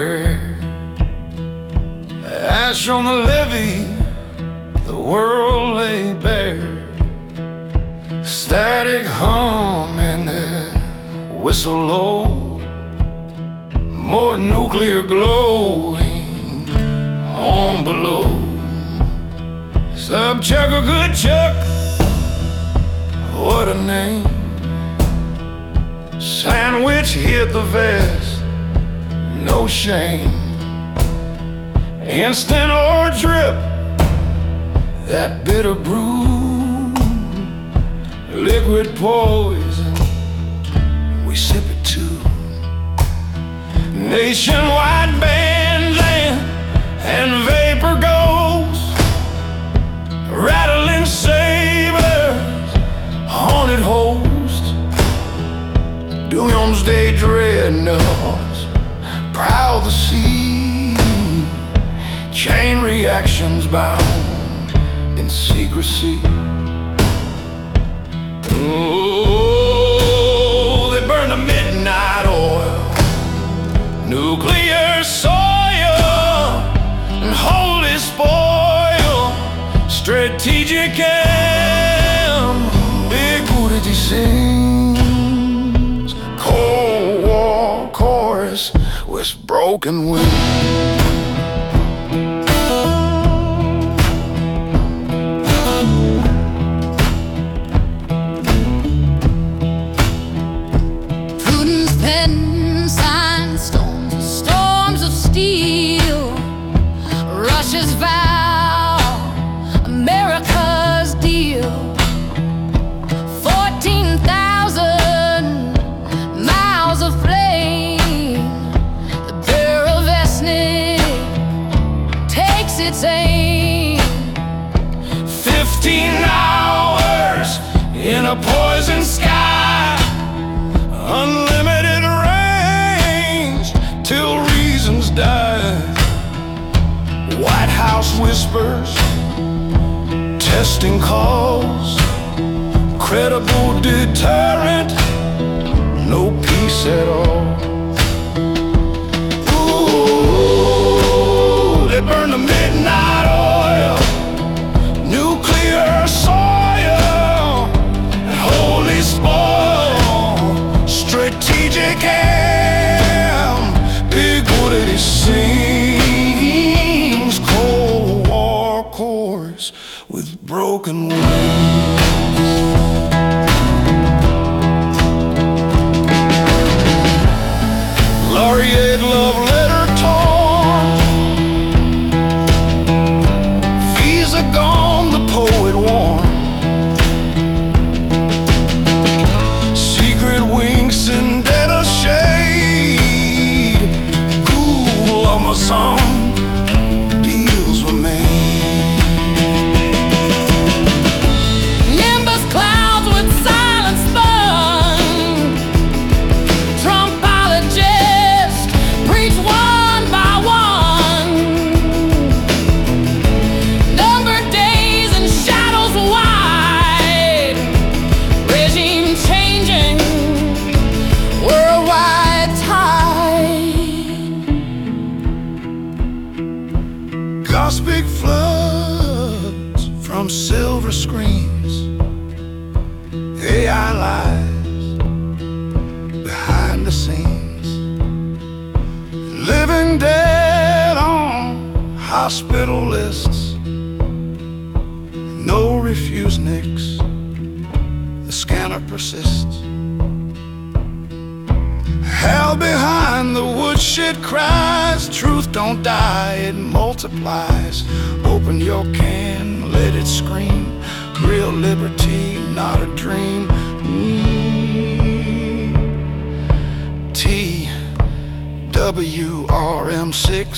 everywhere. Ash on the levee, the world lay bare. Static hum and that whistle low, more nuclear glowing on below. Sub Chuck, a good Chuck, what a name. Sandwich hit the vest, no shame. Instant or drip, that bitter brew, liquid poison, we sip it too. Nationwide bandland and vapor ghosts, rattling sabers, haunted host, doomsday dreadnoughts, proud to see, chain reactions bound in secrecy. Oh, they burn the midnight oil, nuclear soil, and holy spoil, strategic ambiguity sings Cold War chorus with broken wings. Russia's vow, America's deal. 14,000 miles of flame. The Burevestnik takes its aim. 15 hours in a poison sky, unlimited range till reasons die. White House whispers, testing calls, credible deterrent, no peace at all. Ooh, they burn the midnight oil, nuclear soil, and holy spoil, strategic ambiguity sings Cold War chorus with broken wings. Laureate love letter torn, visa gone, the poet warm. Secret winks and dead of shade, cool Amazon deals were made. Nimbus clouds with silent spun, Trumpologists preach one by one. Numbered days and shadows wide, regime changing, worldwide tide. Cosmic floods from silver screens, AI lies behind the scenes, living dead on hospital lists, no refuseniks, the scanner persists. Hell behind the woodshed cries, truth don't die, it multiplies. Open your can, let it scream, real liberty, not a dream. TWRM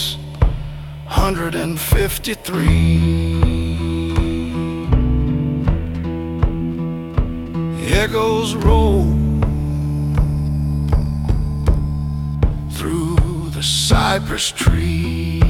653. Echoes roll through the cypress tree.